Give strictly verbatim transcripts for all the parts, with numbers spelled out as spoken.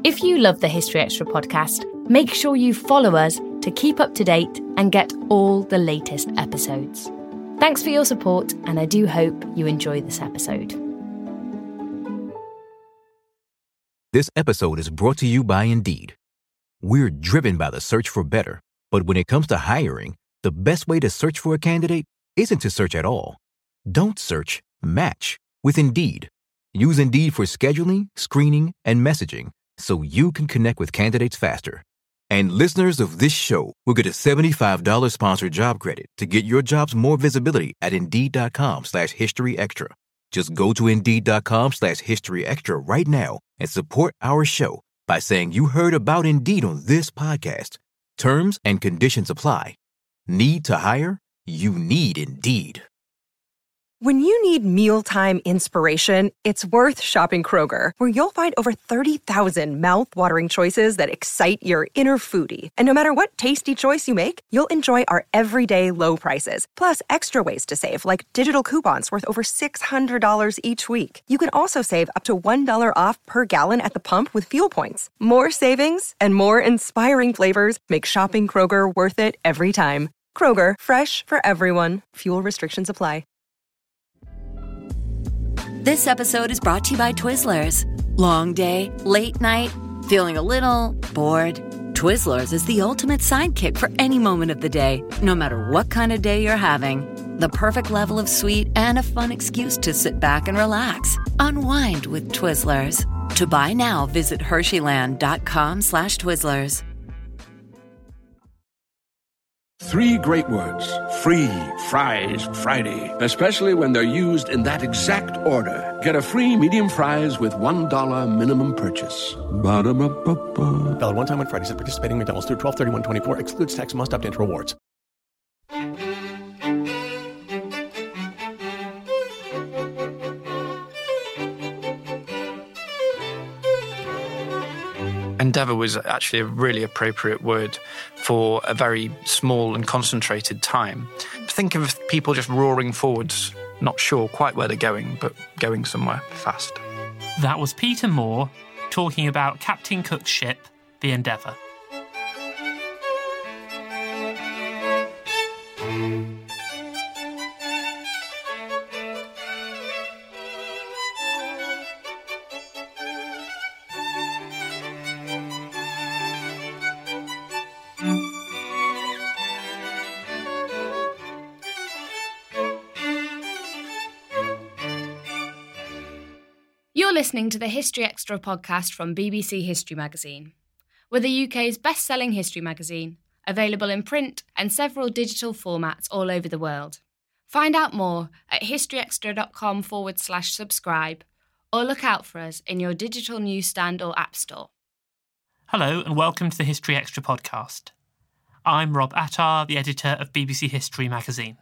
If you love the History Extra podcast, make sure you follow us to keep up to date and get all the latest episodes. Thanks for your support, and I do hope you enjoy this episode. This episode is brought to you by Indeed. We're driven by the search for better, but when it comes to hiring, the best way to search for a candidate isn't to search at all. Don't search, match with Indeed. Use Indeed for scheduling, screening, and messaging so you can connect with candidates faster. And listeners of this show will get a seventy-five dollars sponsored job credit to get your jobs more visibility at Indeed.com slash History Extra. Just go to Indeed.com slash History Extra right now and support our show by saying you heard about Indeed on this podcast. Terms and conditions apply. Need to hire? You need Indeed. When you need mealtime inspiration, it's worth shopping Kroger, where you'll find over thirty thousand mouth-watering choices that excite your inner foodie. And no matter what tasty choice you make, you'll enjoy our everyday low prices, plus extra ways to save, like digital coupons worth over six hundred dollars each week. You can also save up to one dollar off per gallon at the pump with fuel points. More savings and more inspiring flavors make shopping Kroger worth it every time. Kroger, fresh for everyone. Fuel restrictions apply. This episode is brought to you by Twizzlers. Long day, late night, feeling a little bored? Twizzlers is the ultimate sidekick for any moment of the day, no matter what kind of day you're having. The perfect level of sweet and a fun excuse to sit back and relax. Unwind with Twizzlers. To buy now, visit Hersheyland.com slash Twizzlers. Three great words. Free Fries Friday. Especially when they're used in that exact order. Get a free medium fries with one dollar minimum purchase. Ba-da-ba-ba-ba. Valid one time on Fridays at participating McDonald's through twelve thirty-one twenty-four. Excludes tax. Must opt into rewards. Endeavour was actually a really appropriate word for a very small and concentrated time. Think of people just roaring forwards, not sure quite where they're going, but going somewhere fast. That was Peter Moore talking about Captain Cook's ship, the Endeavour. You're listening to the History Extra podcast from B B C History Magazine. We're the U K's best-selling history magazine, available in print and several digital formats all over the world. Find out more at historyextra.com forward slash subscribe, or look out for us in your digital newsstand or app store. Hello and welcome to the History Extra podcast. I'm Rob Attar, the editor of B B C History Magazine.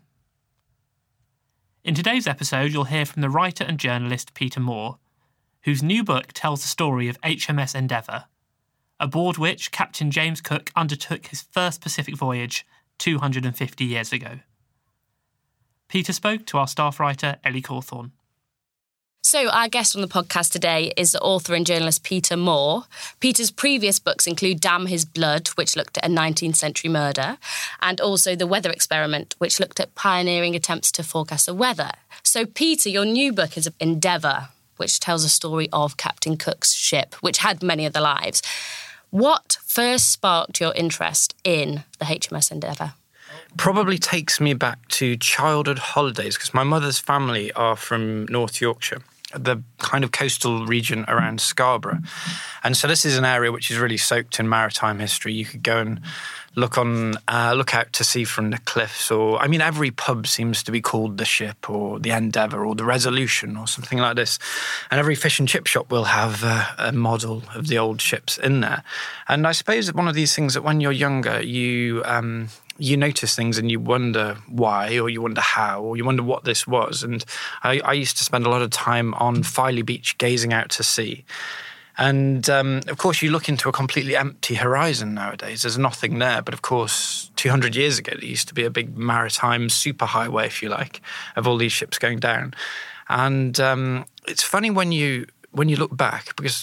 In today's episode, you'll hear from the writer and journalist Peter Moore, whose new book tells the story of H M S Endeavour, aboard which Captain James Cook undertook his first Pacific voyage two hundred fifty years ago. Peter spoke to our staff writer, Ellie Cawthorne. So our guest on the podcast today is the author and journalist Peter Moore. Peter's previous books include Damn His Blood, which looked at a nineteenth century murder, and also The Weather Experiment, which looked at pioneering attempts to forecast the weather. So Peter, your new book is Endeavour, which tells a story of Captain Cook's ship, which had many other lives. What first sparked your interest in the H M S Endeavour? Probably takes me back to childhood holidays, because my mother's family are from North Yorkshire, the kind of coastal region around Scarborough. And so this is an area which is really soaked in maritime history. You could go and look on, uh, look out to sea from the cliffs, or, I mean, every pub seems to be called the Ship or the Endeavour or the Resolution or something like this. And every fish and chip shop will have uh, a model of the old ships in there. And I suppose that one of these things that when you're younger, you... Um, you notice things and you wonder why, or you wonder how, or you wonder what this was. And I, I used to spend a lot of time on Filey Beach gazing out to sea. And, um, of course, you look into a completely empty horizon nowadays. There's nothing there. But, of course, two hundred years ago, there used to be a big maritime superhighway, if you like, of all these ships going down. And um, it's funny when you when you look back, because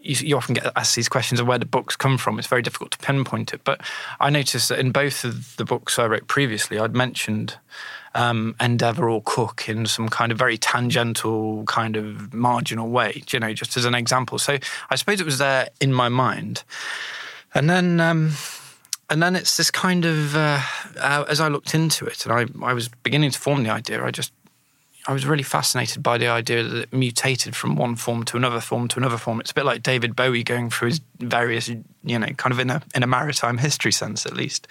you, you often get asked these questions of where the books come from. It's very difficult to pinpoint it. But I noticed that in both of the books I wrote previously, I'd mentioned um, Endeavour or Cook in some kind of very tangential, kind of marginal way, you know, just as an example. So I suppose it was there in my mind. And then... Um, And then it's this kind of, uh, uh, as I looked into it, and I, I was beginning to form the idea, I just, I was really fascinated by the idea that it mutated from one form to another form to another form. It's a bit like David Bowie going through his various, you know, kind of in a in a maritime history sense, at least.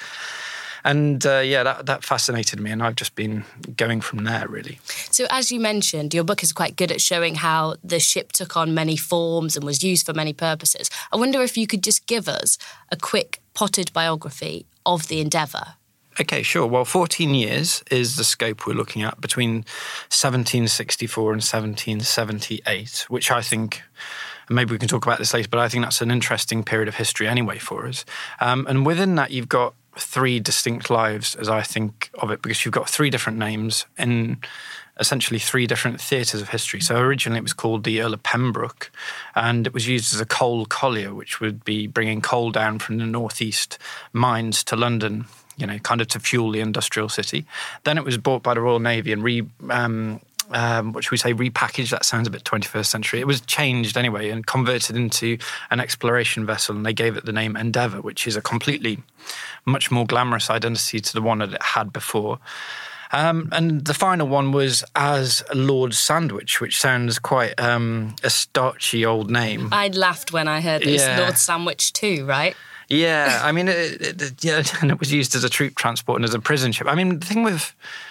And uh, yeah, that, that fascinated me, and I've just been going from there, really. So as you mentioned, your book is quite good at showing how the ship took on many forms and was used for many purposes. I wonder if you could just give us a quick potted biography of the Endeavour. Okay, sure. Well, fourteen years is the scope we're looking at between seventeen sixty-four and seventeen seventy-eight, which I think, maybe we can talk about this later, but I think that's an interesting period of history anyway for us. Um, and within that, you've got three distinct lives, as I think of it, because you've got three different names in essentially three different theatres of history. So originally it was called the Earl of Pembroke, and it was used as a coal collier, which would be bringing coal down from the northeast mines to London, you know, kind of to fuel the industrial city. Then it was bought by the Royal Navy and re... Um, Um, what should we say, repackaged? That sounds a bit twenty-first century. It was changed anyway and converted into an exploration vessel, and they gave it the name Endeavour, which is a completely much more glamorous identity to the one that it had before. Um, and the final one was as Lord Sandwich, which sounds quite um, a starchy old name. I laughed when I heard this. Yeah. Lord Sandwich too, right? Yeah, I mean, it, it, it, yeah, and it was used as a troop transport and as a prison ship. I mean, the thing with...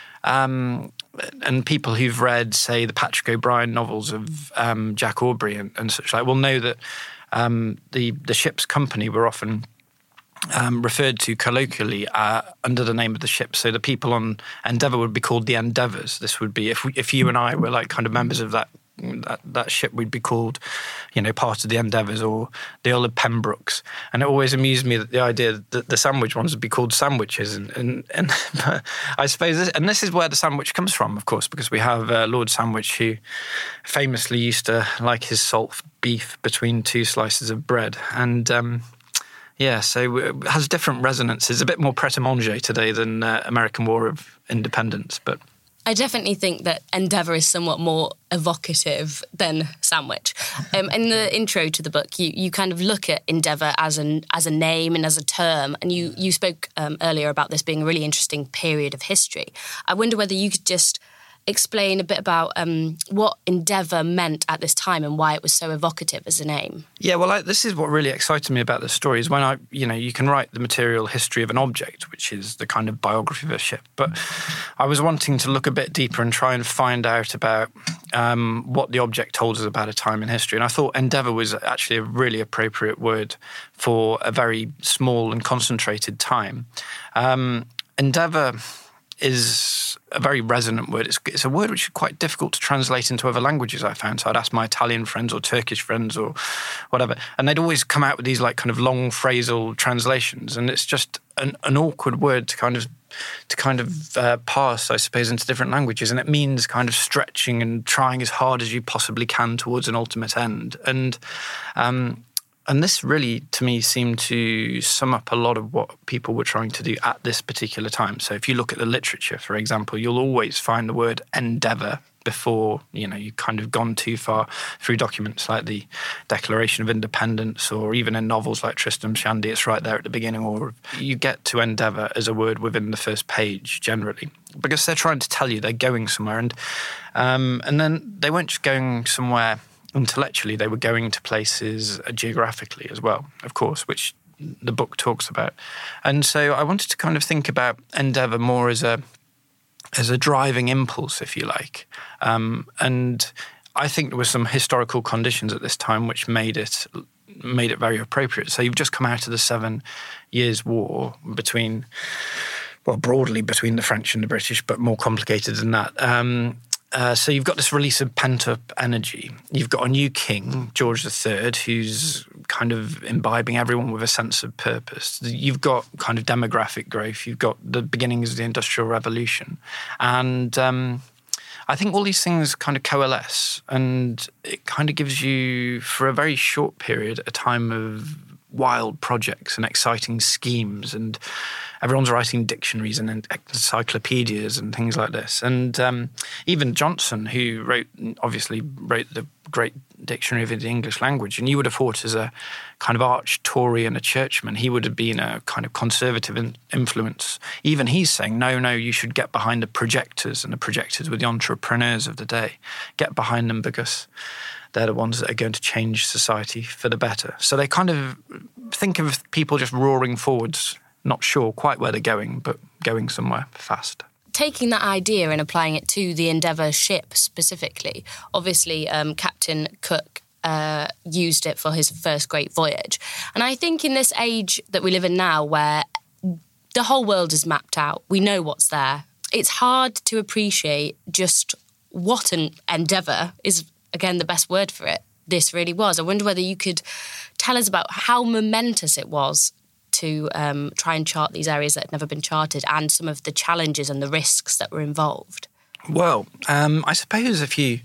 Um, and people who've read, say, the Patrick O'Brian novels of um, Jack Aubrey and, and such like will know that um, the the ship's company were often um, referred to colloquially uh, under the name of the ship. So the people on Endeavour would be called the Endeavours. This would be, if we, if you and I were like kind of members of that that, that ship, we'd be called, you know, part of the Endeavours or the Earl of Pembrokes. And it always amused me that the idea that the sandwich ones would be called sandwiches. And, and, and I suppose, this, and this is where the sandwich comes from, of course, because we have uh, Lord Sandwich, who famously used to like his salt beef between two slices of bread. And um, yeah, so it has different resonances, a bit more pret-a-manger today than uh, American War of Independence, but... I definitely think that Endeavour is somewhat more evocative than Sandwich. Um, in the intro to the book, you, you kind of look at Endeavour as an as a name and as a term, and you, you spoke um, earlier about this being a really interesting period of history. I wonder whether you could just explain a bit about um, what Endeavour meant at this time and why it was so evocative as a name. Yeah, well, I, this is what really excited me about the story is when I, you know, you can write the material history of an object, which is the kind of biography of a ship. But I was wanting to look a bit deeper and try and find out about um, what the object told us about a time in history. And I thought Endeavour was actually a really appropriate word for a very small and concentrated time. Um, Endeavour is a very resonant word. It's, it's a word which is quite difficult to translate into other languages, I found. So I'd ask my Italian friends or Turkish friends or whatever, and they'd always come out with these like kind of long phrasal translations, and it's just an, an awkward word to kind of to kind of uh, pass, I suppose, into different languages, and it means kind of stretching and trying as hard as you possibly can towards an ultimate end. And um, And this really, to me, seemed to sum up a lot of what people were trying to do at this particular time. So if you look at the literature, for example, you'll always find the word endeavour before, you know, you've kind of gone too far through documents like the Declaration of Independence, or even in novels like Tristram Shandy, it's right there at the beginning, or you get to endeavour as a word within the first page generally, because they're trying to tell you they're going somewhere. And, um, and then they weren't just going somewhere intellectually, they were going to places geographically as well, of course, which the book talks about. And so I wanted to kind of think about endeavour more as a as a driving impulse, if you like. Um, and I think there were some historical conditions at this time which made it made it very appropriate. So you've just come out of the Seven Years' War between, well, broadly between the French and the British, but more complicated than that. Um, Uh, so you've got this release of pent-up energy. You've got a new king, George the Third, who's kind of imbibing everyone with a sense of purpose. You've got kind of demographic growth. You've got the beginnings of the Industrial Revolution. And um, I think all these things kind of coalesce, and it kind of gives you, for a very short period, a time of wild projects and exciting schemes, and everyone's writing dictionaries and encyclopedias and things like this. And um, even Johnson, who wrote, obviously wrote the great Dictionary of the English Language, and you would have thought as a kind of arch Tory and a churchman, he would have been a kind of conservative in influence. Even he's saying, no, no, you should get behind the projectors, and the projectors were the entrepreneurs of the day. Get behind them because they're the ones that are going to change society for the better. So they kind of think of people just roaring forwards, not sure quite where they're going, but going somewhere fast. Taking that idea and applying it to the Endeavour ship specifically, obviously um, Captain Cook uh, used it for his first great voyage. And I think in this age that we live in now, where the whole world is mapped out, we know what's there, it's hard to appreciate just what an endeavour is, again, the best word for it, this really was. I wonder whether you could tell us about how momentous it was to um, try and chart these areas that had never been charted, and some of the challenges and the risks that were involved. Well, um, I suppose if you...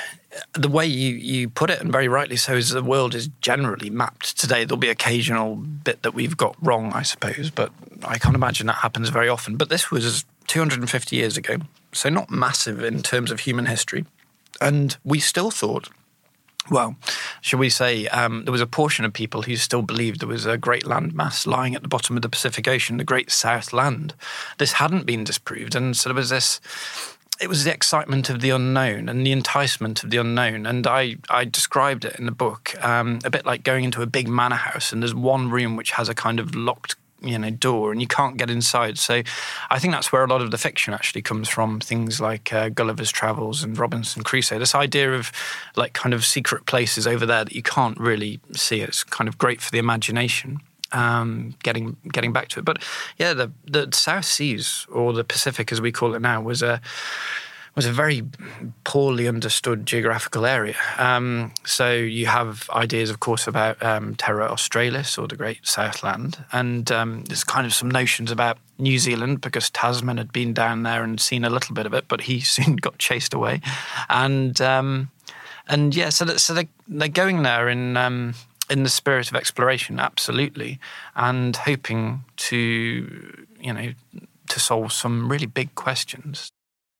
The way you, you put it, and very rightly so, is the world is generally mapped today. There'll be occasional bit that we've got wrong, I suppose, but I can't imagine that happens very often. But this was two hundred fifty years ago, so not massive in terms of human history. And we still thought, well, shall we say, um, there was a portion of people who still believed there was a great landmass lying at the bottom of the Pacific Ocean, the Great South Land. This hadn't been disproved, and so there was this... It was the excitement of the unknown and the enticement of the unknown. And I, I described it in the book um, a bit like going into a big manor house, and there's one room which has a kind of locked, you know, door, and you can't get inside. So I think that's where a lot of the fiction actually comes from, things like uh, Gulliver's Travels and Robinson Crusoe. This idea of like kind of secret places over there that you can't really see. It's kind of great for the imagination. Um, getting getting back to it, but yeah, the the South Seas, or the Pacific as we call it now, was a was a very poorly understood geographical area. Um, so you have ideas, of course, about um, Terra Australis, or the Great Southland, and um, there's kind of some notions about New Zealand, because Tasman had been down there and seen a little bit of it, but he soon got chased away, and um, and yeah, so that, so they they're going there in. Um, In the spirit of exploration, absolutely, and hoping to, you know, to solve some really big questions.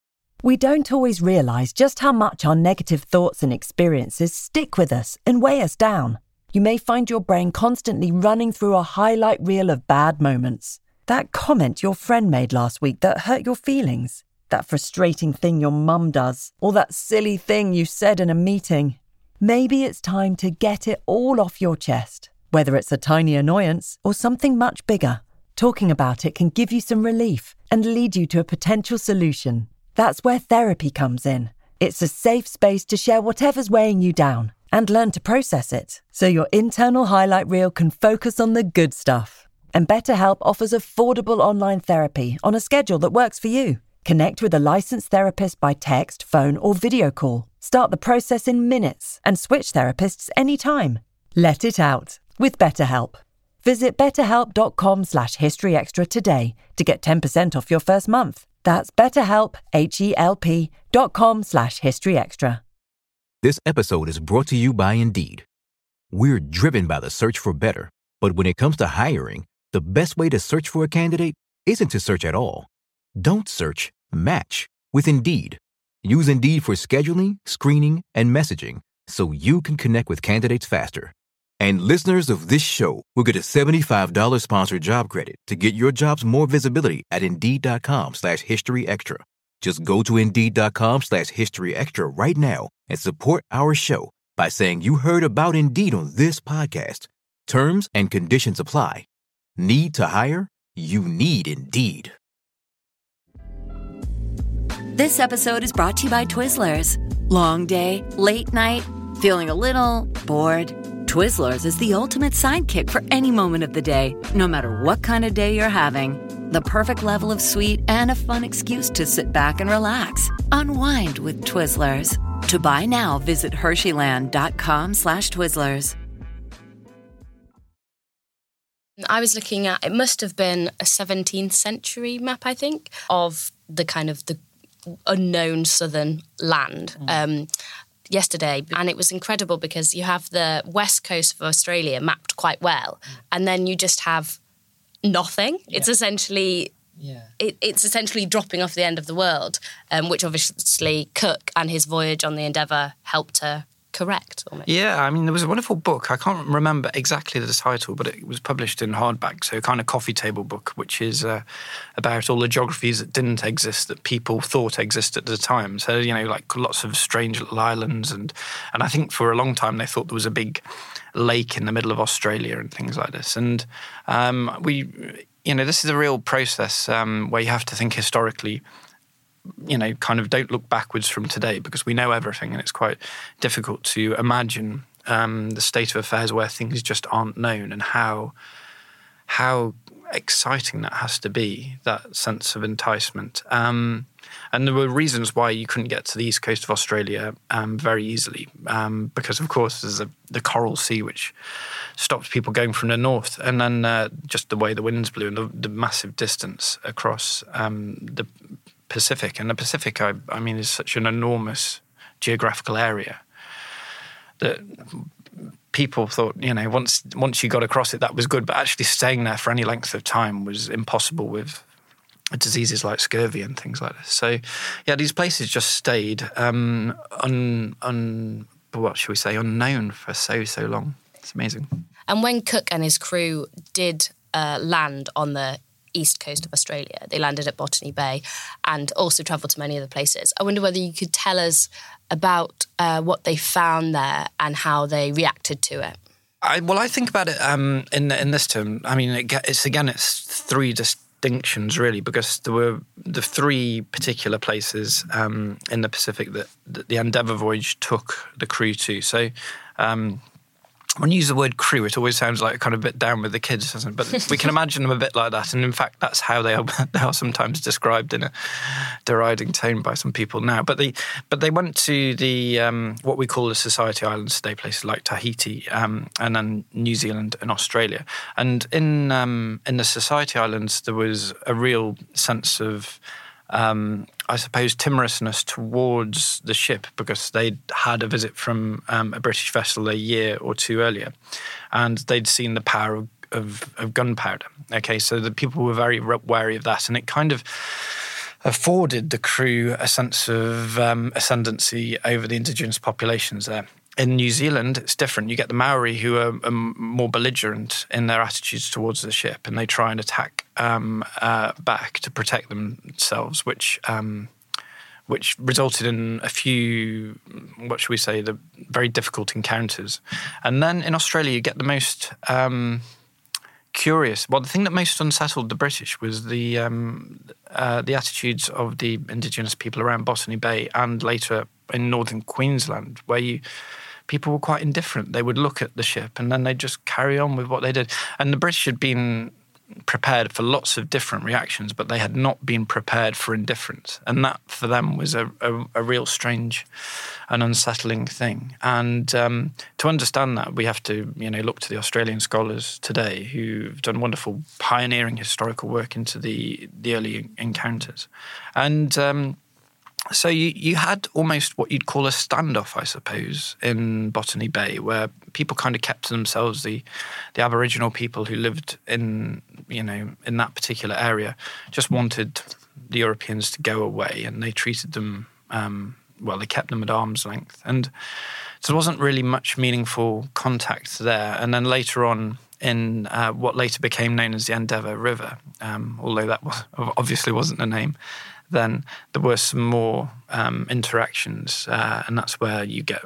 We don't always realise just how much our negative thoughts and experiences stick with us and weigh us down. You may find your brain constantly running through a highlight reel of bad moments. That comment your friend made last week that hurt your feelings, that frustrating thing your mum does, or that silly thing you said in a meeting. Maybe it's time to get it all off your chest. Whether it's a tiny annoyance or something much bigger, talking about it can give you some relief and lead you to a potential solution. That's where therapy comes in. It's a safe space to share whatever's weighing you down and learn to process it, so your internal highlight reel can focus on the good stuff. And BetterHelp offers affordable online therapy on a schedule that works for you. Connect with a licensed therapist by text, phone, or video call. Start the process in minutes and switch therapists anytime. Let it out with BetterHelp. Visit betterhelp.com slash historyextra today to get ten percent off your first month. That's betterhelp, H-E-L-P dot com slash historyextra. This episode is brought to you by Indeed. We're driven by the search for better, but when it comes to hiring, the best way to search for a candidate isn't to search at all. Don't search, match with Indeed. Use Indeed for scheduling, screening, and messaging so you can connect with candidates faster. And listeners of this show will get a seventy-five dollars sponsored job credit to get your jobs more visibility at Indeed.com slash History Extra. Just go to Indeed.com slash History Extra right now and support our show by saying you heard about Indeed on this podcast. Terms and conditions apply. Need to hire? You need Indeed. This episode is brought to you by Twizzlers. Long day, late night, feeling a little bored? Twizzlers is the ultimate sidekick for any moment of the day, no matter what kind of day you're having. The perfect level of sweet and a fun excuse to sit back and relax. Unwind with Twizzlers. To buy now, visit Hersheyland.com slash Twizzlers. I was looking at, it must have been a seventeenth century map, I think, of the kind of the unknown southern land. Mm. Um, yesterday, and it was incredible because you have the west coast of Australia mapped quite well, mm. and then you just have nothing. Yeah. It's essentially yeah. it, it's essentially dropping off the end of the world, um, which obviously Cook and his voyage on the Endeavour helped to correct. Almost. Yeah, I mean, there was a wonderful book. I can't remember exactly the title, but it was published in hardback, so a kind of coffee table book, which is uh, about all the geographies that didn't exist that people thought existed at the time. So, you know, like lots of strange little islands, and and I think for a long time they thought there was a big lake in the middle of Australia and things like this. And um, we, you know, this is a real process um, where you have to think historically. You know, kind of don't look backwards from today because we know everything, and it's quite difficult to imagine um, the state of affairs where things just aren't known, and how how exciting that has to be, that sense of enticement. Um, and there were reasons why you couldn't get to the east coast of Australia um, very easily, um, because of course there's a, the Coral Sea, which stopped people going from the north, and then uh, just the way the winds blew and the, the massive distance across um, the Pacific. And the Pacific, I, I mean, is such an enormous geographical area that people thought, you know, once once you got across it, that was good. But actually staying there for any length of time was impossible with diseases like scurvy and things like this. So, yeah, these places just stayed um, un, un, what should we say, unknown for so, so long. It's amazing. And when Cook and his crew did uh, land on the east coast of Australia, they landed at Botany Bay and also travelled to many other places. I wonder whether you could tell us about uh, what they found there and how they reacted to it. I, well, I think about it um, in in this term. I mean, it, it's again, it's three distinctions really, because there were the three particular places um, in the Pacific that, that the Endeavour voyage took the crew to. So. Um, When you use the word crew, it always sounds like kind of a bit down with the kids, doesn't it? But we can imagine them a bit like that. And in fact, that's how they are, they are sometimes described in a deriding tone by some people now. But they, but they went to the um, what we call the Society Islands today, places like Tahiti um, and then New Zealand and Australia. And in um, in the Society Islands, there was a real sense of Um, I suppose, timorousness towards the ship because they'd had a visit from um, a British vessel a year or two earlier, and they'd seen the power of, of, of gunpowder. Okay, so the people were very wary of that, and it kind of afforded the crew a sense of um, ascendancy over the indigenous populations there. In New Zealand, it's different. You get the Maori who are, are more belligerent in their attitudes towards the ship, and they try and attack um, uh, back to protect themselves, which um, which resulted in a few, what should we say, the very difficult encounters. And then in Australia, you get the most um, curious. Well, the thing that most unsettled the British was the um, uh, the attitudes of the indigenous people around Botany Bay and later in northern Queensland, where you. People were quite indifferent. They would look at the ship and then they'd just carry on with what they did. And the British had been prepared for lots of different reactions, but they had not been prepared for indifference. And that, for them, was a, a, a real strange and unsettling thing. And um, to understand that, we have to, you know, look to the Australian scholars today who've done wonderful pioneering historical work into the, the early encounters. And um, So you, you had almost what you'd call a standoff, I suppose, in Botany Bay, where people kind of kept to themselves. The the Aboriginal people who lived in, you know, in that particular area just wanted the Europeans to go away, and they treated them, um, well, they kept them at arm's length. And so there wasn't really much meaningful contact there. And then later on, in uh, what later became known as the Endeavour River, um, although that was, obviously wasn't the name, then there were some more um, interactions, uh, and that's where you get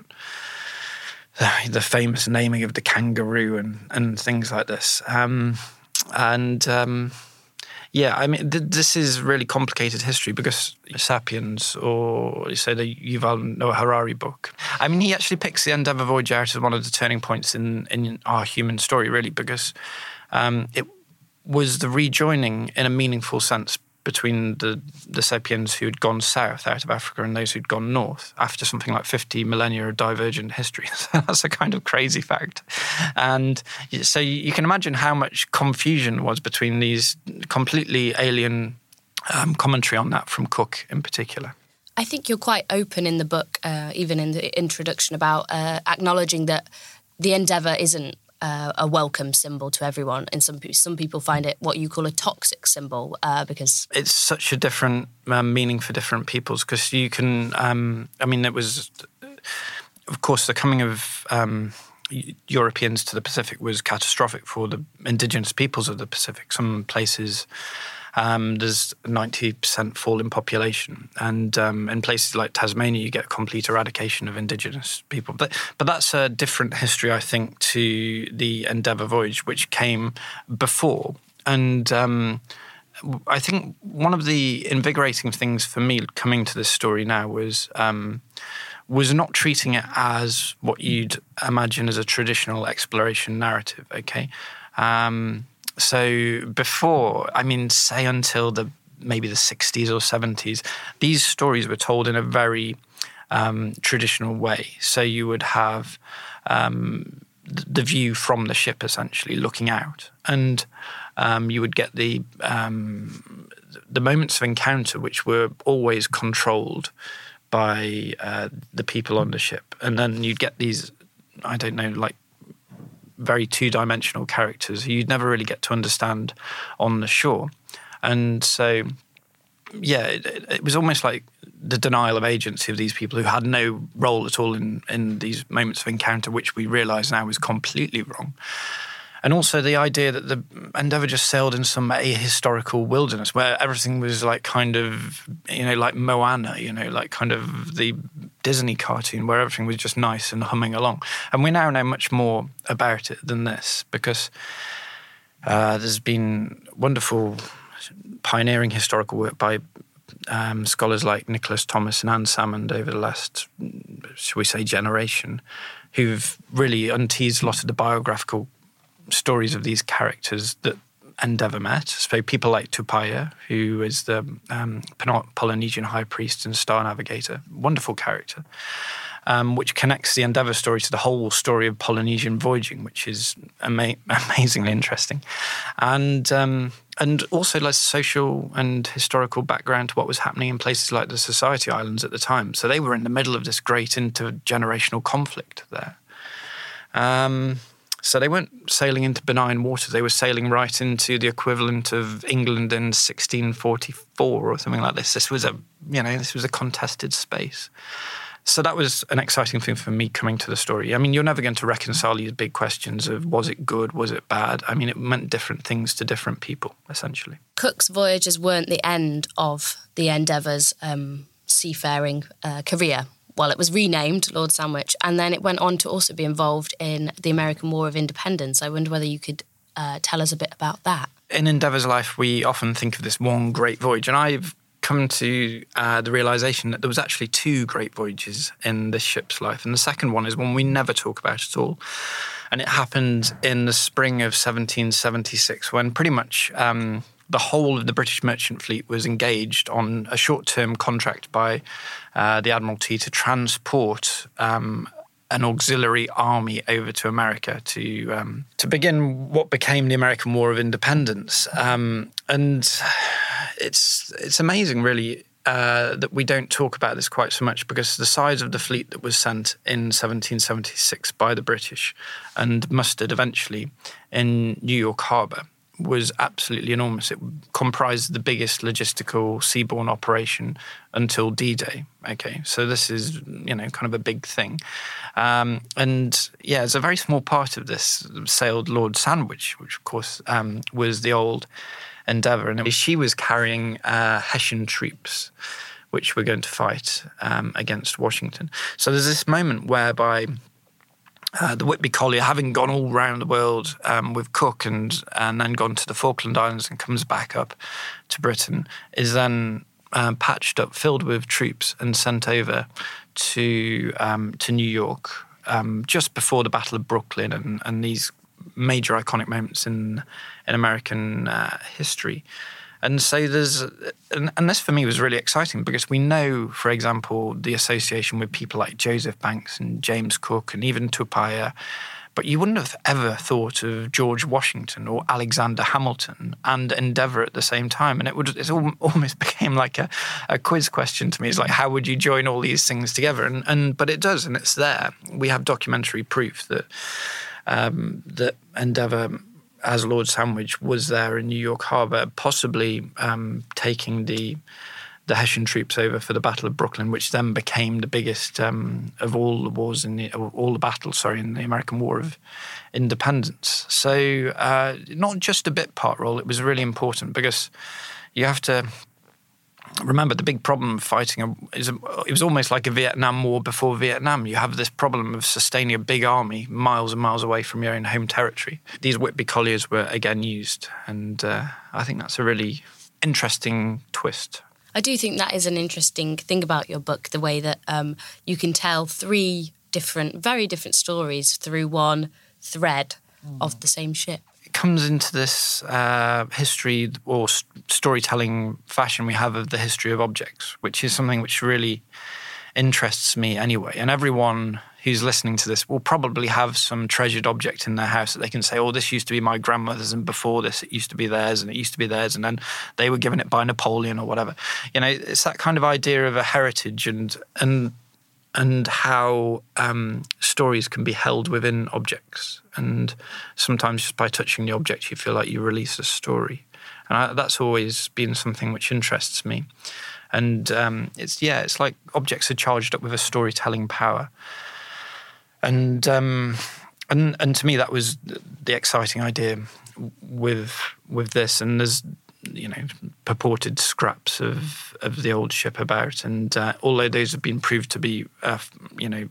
the, the famous naming of the kangaroo and, and things like this. Um, and um, yeah, I mean, th- this is really complicated history because Sapiens, or you say the Yuval Noah Harari book, I mean, he actually picks the Endeavour voyage out as one of the turning points in, in our human story, really, because um, it was the rejoining in a meaningful sense between the, the Sapiens who'd gone south out of Africa and those who'd gone north after something like fifty millennia of divergent history. So that's a kind of crazy fact. And so you can imagine how much confusion was between these completely alien um, commentary on that from Cook in particular. I think you're quite open in the book, uh, even in the introduction, about uh, acknowledging that the Endeavour isn't uh, a welcome symbol to everyone. And some, some people find it what you call a toxic symbol uh, because... It's such a different um, meaning for different peoples because you can... Um, I mean, it was... Of course, the coming of um, Europeans to the Pacific was catastrophic for the indigenous peoples of the Pacific. Some places... Um, there's a ninety percent fall in population. And um, in places like Tasmania, you get complete eradication of indigenous people. But, but that's a different history, I think, to the Endeavour voyage, which came before. And um, I think one of the invigorating things for me coming to this story now was... Um, was not treating it as what you'd imagine as a traditional exploration narrative, okay? Um, so before, I mean, say until the maybe the sixties or seventies, these stories were told in a very um, traditional way. So you would have um, the view from the ship, essentially, looking out. And um, you would get the um, the moments of encounter, which were always controlled by uh, the people on the ship. And then you'd get these, I don't know, like very two-dimensional characters who you'd never really get to understand on the shore. And so, yeah, it, it was almost like the denial of agency of these people who had no role at all in, in these moments of encounter, which we realise now is completely wrong. And also the idea that the Endeavour just sailed in some ahistorical wilderness where everything was like kind of, you know, like Moana, you know, like kind of the Disney cartoon where everything was just nice and humming along. And we now know much more about it than this because uh, there's been wonderful pioneering historical work by um, scholars like Nicholas Thomas and Anne Salmond over the last, shall we say, generation, who've really unteased a lot of the biographical stories of these characters that Endeavour met. So people like Tupaia, who is the um, Polynesian high priest and star navigator, wonderful character, um, which connects the Endeavour story to the whole story of Polynesian voyaging, which is ama- amazingly interesting. And um, and also like social and historical background to what was happening in places like the Society Islands at the time. So they were in the middle of this great intergenerational conflict there. Um... So they weren't sailing into benign waters. They were sailing right into the equivalent of England in sixteen forty-four or something like this. This was a, you know, this was a contested space. So that was an exciting thing for me coming to the story. I mean, you're never going to reconcile these big questions of was it good, was it bad? I mean, it meant different things to different people, essentially. Cook's voyages weren't the end of the Endeavour's um, seafaring uh, career. Well, it was renamed Lord Sandwich, and then it went on to also be involved in the American War of Independence. I wonder whether you could uh, tell us a bit about that. In Endeavour's life, we often think of this one great voyage, and I've come to uh, the realisation that there was actually two great voyages in this ship's life, and the second one is one we never talk about at all. And it happened in the spring of seventeen seventy-six, when pretty much um, the whole of the British merchant fleet was engaged on a short-term contract by uh, the Admiralty to transport um, an auxiliary army over to America to um, to begin what became the American War of Independence. Um, and it's it's amazing, really, uh, that we don't talk about this quite so much, because the size of the fleet that was sent in seventeen seventy-six by the British and mustered eventually in New York Harbour was absolutely enormous. It comprised the biggest logistical seaborne operation until D-Day. Okay, so this is, you know, kind of a big thing. Um, and yeah, as a very small part of this sailed Lord Sandwich, which of course um, was the old Endeavour, and she was carrying uh, Hessian troops, which were going to fight um, against Washington. So there's this moment whereby Uh, the Whitby Collier, having gone all around the world um, with Cook and and then gone to the Falkland Islands and comes back up to Britain, is then um, patched up, filled with troops and sent over to um, to New York um, just before the Battle of Brooklyn and, and these major iconic moments in in American uh, history. And so there's, and, and this for me was really exciting, because we know, for example, the association with people like Joseph Banks and James Cook and even Tupaia, But you wouldn't have ever thought of George Washington or Alexander Hamilton and Endeavour at the same time. And it would it almost became like a, a quiz question to me. It's like, how would you join all these things together? And, and but it does, and it's there. We have documentary proof that um, that Endeavour, as Lord Sandwich, was there in New York Harbour, possibly um, taking the the Hessian troops over for the Battle of Brooklyn, which then became the biggest um, of all the wars in the all the battles, sorry, in the American War of Independence. So uh, not just a bit part role; it was really important because you have to remember the big problem of fighting a, is a, it was almost like a Vietnam War before Vietnam. You have this problem of sustaining a big army miles and miles away from your own home territory. These Whitby colliers were again used, and uh, I think that's a really interesting twist. I do think that is an interesting thing about your book, the way that um, you can tell three different, very different stories through one thread mm. of the same ship. It comes into this uh, history or st- storytelling fashion we have of the history of objects, which is something which really interests me anyway. And everyone who's listening to this will probably have some treasured object in their house that they can say, oh, this used to be my grandmother's, and before this it used to be theirs, and it used to be theirs, and then they were given it by Napoleon or whatever. You know, it's that kind of idea of a heritage and and and how um, stories can be held within objects. And sometimes just by touching the object, you feel like you release a story. And I, that's always been something which interests me. And um, it's, yeah, it's like objects are charged up with a storytelling power. And um, and and to me, that was the exciting idea with with this. And there's, you know, purported scraps of, of the old ship about. And uh, although those have been proved to be, uh, you know,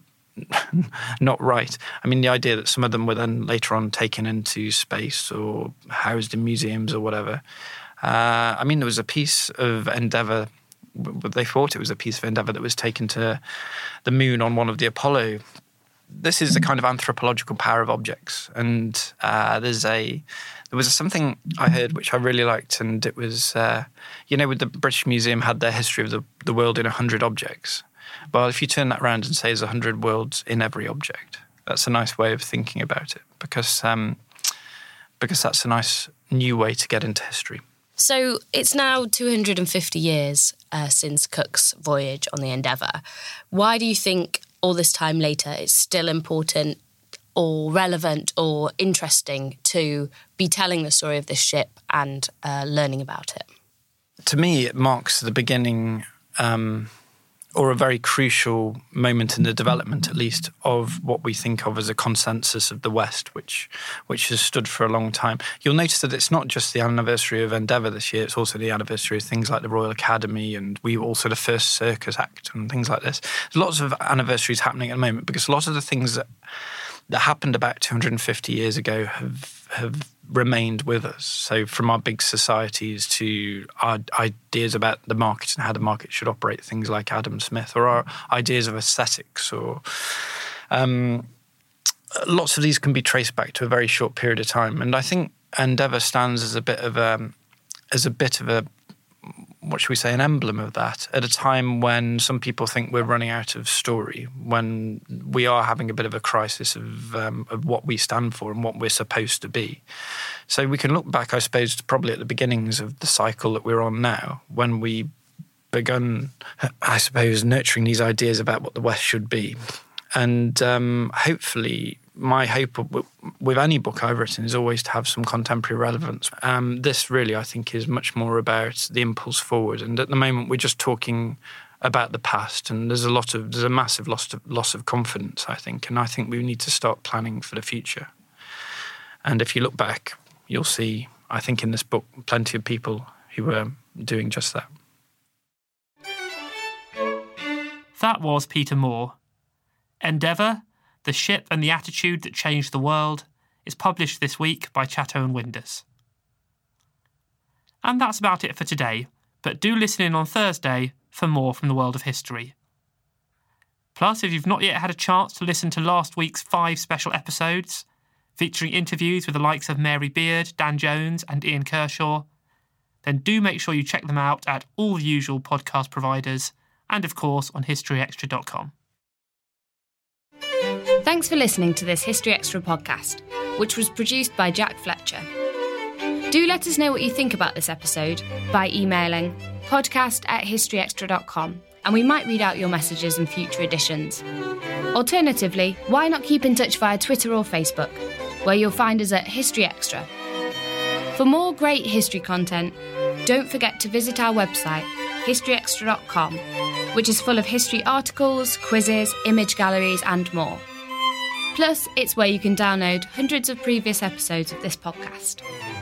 not right. I mean, the idea that some of them were then later on taken into space or housed in museums or whatever. Uh, I mean, there was a piece of Endeavour, they thought it was a piece of Endeavour that was taken to the moon on one of the Apollo. This is the kind of anthropological power of objects. And uh, there's a, there was something I heard which I really liked, and it was, uh, you know, with the British Museum had their history of the, the world in one hundred objects. Well, if you turn that around and say there's one hundred worlds in every object, that's a nice way of thinking about it, because um, because that's a nice new way to get into history. So it's now two hundred fifty years uh, since Cook's voyage on the Endeavour. Why do you think all this time later it's still important or relevant or interesting to be telling the story of this ship and uh, learning about it? To me, it marks the beginning um, or a very crucial moment in the development, at least, of what we think of as a consensus of the West, which which has stood for a long time. You'll notice that it's not just the anniversary of Endeavour this year, it's also the anniversary of things like the Royal Academy, and we also the first Circus Act and things like this. There's lots of anniversaries happening at the moment, because a lot of the things that that happened about two hundred fifty years ago have have remained with us. So from our big societies to our ideas about the market and how the market should operate, things like Adam Smith, or our ideas of aesthetics, or um, lots of these can be traced back to a very short period of time. And I think Endeavour stands as a bit of a, as a bit of a, what should we say, an emblem of that, at a time when some people think we're running out of story, when we are having a bit of a crisis of um, of what we stand for and what we're supposed to be. So we can look back, I suppose, probably at the beginnings of the cycle that we're on now, when we begun, I suppose, nurturing these ideas about what the West should be. And um, hopefully, my hope with any book I've written is always to have some contemporary relevance. Um, this really, I think, is much more about the impulse forward. And at the moment, we're just talking about the past, and there's a lot of there's a massive loss of loss of confidence, I think. And I think we need to start planning for the future. And if you look back, you'll see, I think, in this book, plenty of people who were doing just that. That was Peter Moore. Endeavour, The Ship and the Attitude That Changed the World, is published this week by Chatto and Windus. And that's about it for today, but do listen in on Thursday for more from the world of history. Plus, if you've not yet had a chance to listen to last week's five special episodes, featuring interviews with the likes of Mary Beard, Dan Jones and Ian Kershaw, then do make sure you check them out at all the usual podcast providers and, of course, on history extra dot com. Thanks for listening to this History Extra podcast, which was produced by Jack Fletcher. Do let us know what you think about this episode by emailing podcast at historyextra dot com, and we might read out your messages in future editions. Alternatively, why not keep in touch via Twitter or Facebook, where you'll find us at History Extra. For more great history content, don't forget to visit our website, history extra dot com, which is full of history articles, quizzes, image galleries, and more. Plus, it's where you can download hundreds of previous episodes of this podcast.